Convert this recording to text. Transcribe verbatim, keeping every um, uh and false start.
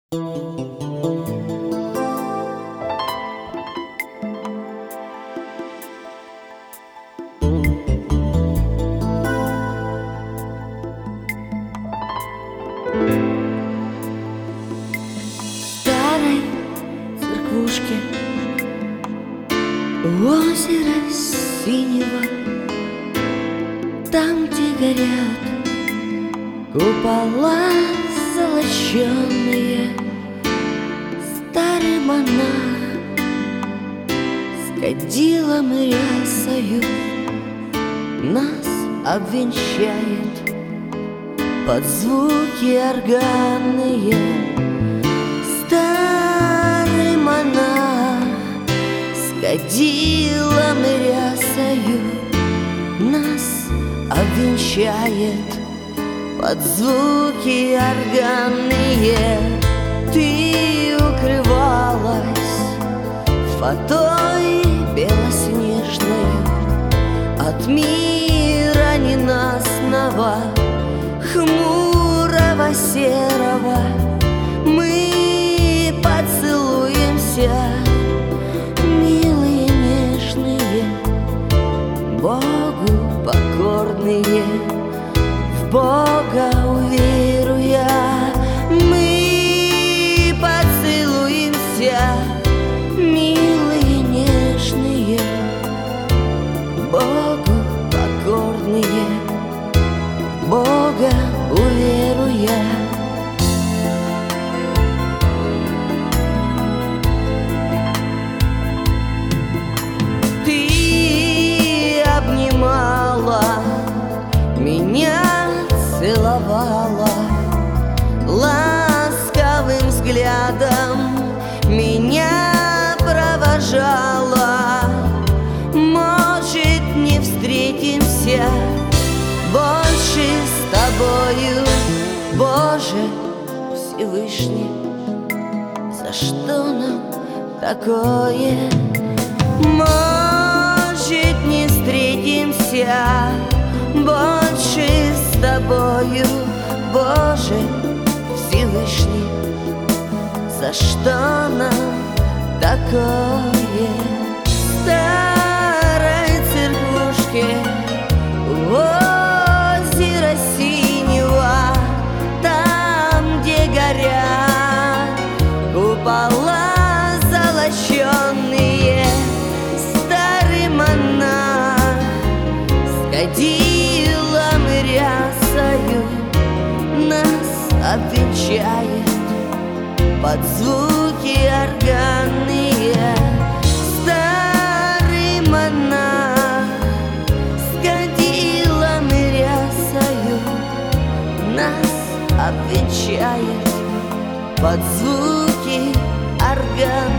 Старой церквушке у озера синего, там, где горят купола золоченые, старый монах с кадилом и рясою нас обвенчает под звуки органные. Старый монах с кадилом и рясою нас обвенчает под звуки органные. Ты укрывалась фатой белоснежной от мира ненастного, хмурого, серого. Мы поцелуемся, милые, нежные, Богу покорные, в Бога уверуя. Мы поцелуемся, милые, нежные, Богу покорные, Бога уверуя. Ты обнимала меня, целовала ласковым взглядом, меня провожала. Может, не встретимся больше с тобою, Боже Всевышний, за что нам такое? Может, не встретимся больше с тобою, Боже Всевышний, за что нам такое? Старой церквушке у озера синего, там, где горят купола золоченые, старый монах с кадилом и рясою нас обвенчает под звуки органные. Старый монах с кадилом и рясою нас обвенчает под звуки органные.